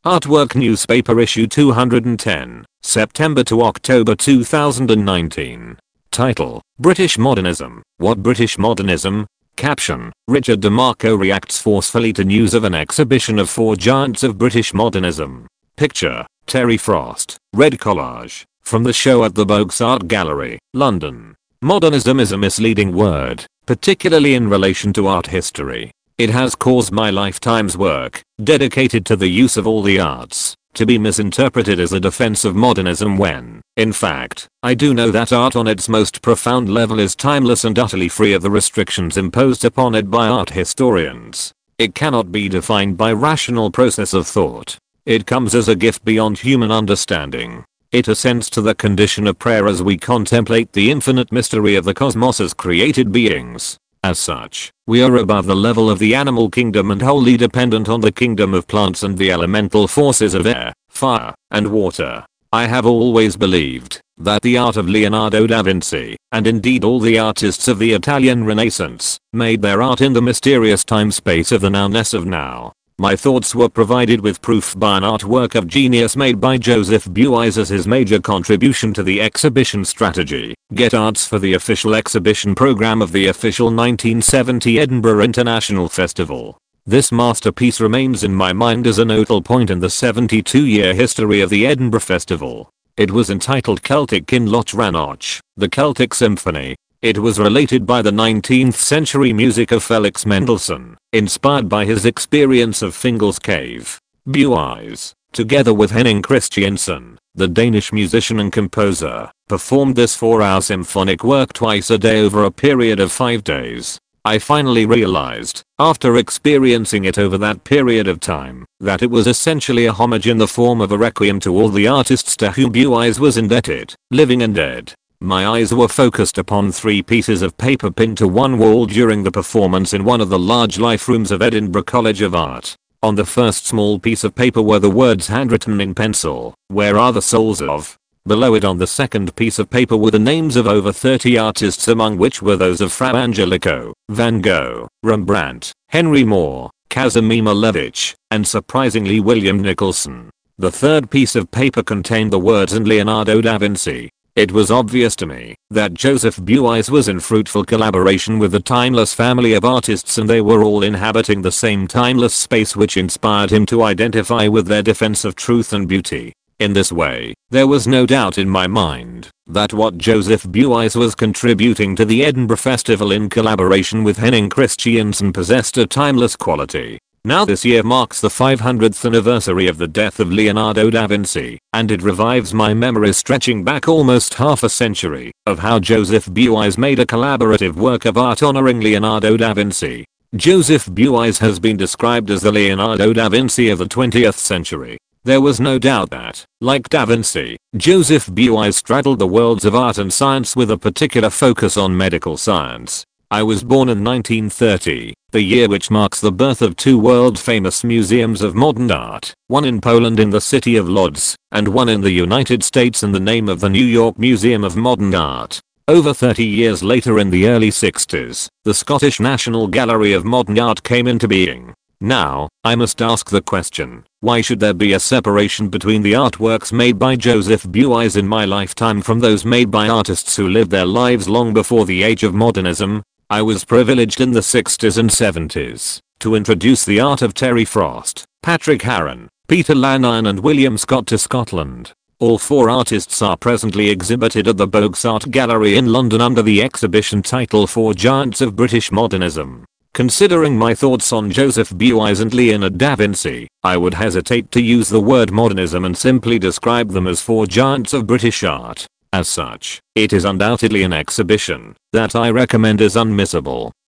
Artwork Newspaper Issue 210, September to October 2019. Title: British Modernism. What British Modernism? Caption: Richard DeMarco reacts forcefully to news of an exhibition of 4 giants of British modernism. Picture: Terry Frost. Red collage. From the show at the Bourke Art Gallery, London. Modernism is a misleading word, particularly in relation to art history. It has caused my lifetime's work, dedicated to the use of all the arts, to be misinterpreted as a defense of modernism when, in fact, I do know that art on its most profound level is timeless and utterly free of the restrictions imposed upon it by art historians. It cannot be defined by rational process of thought. It comes as a gift beyond human understanding. It ascends to the condition of prayer as we contemplate the infinite mystery of the cosmos as created beings. As such, we are above the level of the animal kingdom and wholly dependent on the kingdom of plants and the elemental forces of air, fire, and water. I have always believed that the art of Leonardo da Vinci, and indeed all the artists of the Italian Renaissance, made their art in the mysterious time-space of the nowness of now. My thoughts were provided with proof by an artwork of genius made by Joseph Beuys as his major contribution to the exhibition strategy. Get arts for the official exhibition program of the official 1970 Edinburgh International Festival. This masterpiece remains in my mind as a nodal point in the 72-year history of the Edinburgh Festival. It was entitled Celtic Kinloch Rannoch, the Celtic Symphony. It was related by the 19th century music of Felix Mendelssohn, inspired by his experience of Fingal's Cave. Beuys, together with Henning Christiansen, the Danish musician and composer, performed this 4-hour symphonic work twice a day over a period of 5 days. I finally realized, after experiencing it over that period of time, that it was essentially a homage in the form of a requiem to all the artists to whom Beuys was indebted, living and dead. My eyes were focused upon 3 pieces of paper pinned to one wall during the performance in one of the large life rooms of Edinburgh College of Art. On the first small piece of paper were the words handwritten in pencil, "Where are the souls of?" Below it on the second piece of paper were the names of over 30 artists, among which were those of Fra Angelico, Van Gogh, Rembrandt, Henry Moore, Kazimierz Malevich, and surprisingly William Nicholson. The third piece of paper contained the words "and Leonardo da Vinci." It was obvious to me that Joseph Beuys was in fruitful collaboration with the timeless family of artists, and they were all inhabiting the same timeless space which inspired him to identify with their defense of truth and beauty. In this way, there was no doubt in my mind that what Joseph Beuys was contributing to the Edinburgh Festival in collaboration with Henning Christiansen possessed a timeless quality. Now this year marks the 500th anniversary of the death of Leonardo da Vinci, and it revives my memories stretching back almost half a century of how Joseph Beuys made a collaborative work of art honoring Leonardo da Vinci. Joseph Beuys has been described as the Leonardo da Vinci of the 20th century. There was no doubt that, like da Vinci, Joseph Beuys straddled the worlds of art and science with a particular focus on medical science. I was born in 1930, the year which marks the birth of 2 world-famous museums of modern art, one in Poland in the city of Lodz, and one in the United States in the name of the New York Museum of Modern Art. Over 30 years later, in the early 60s, the Scottish National Gallery of Modern Art came into being. Now, I must ask the question, why should there be a separation between the artworks made by Joseph Beuys in my lifetime from those made by artists who lived their lives long before the age of modernism? I was privileged in the 60s and 70s to introduce the art of Terry Frost, Patrick Harron, Peter Lanyon and William Scott to Scotland. All 4 artists are presently exhibited at the Bourke Art Gallery in London under the exhibition title 4 Giants of British Modernism. Considering my thoughts on Joseph Beuys and Leonardo da Vinci, I would hesitate to use the word modernism and simply describe them as 4 giants of British art. As such, it is undoubtedly an exhibition that I recommend as unmissable.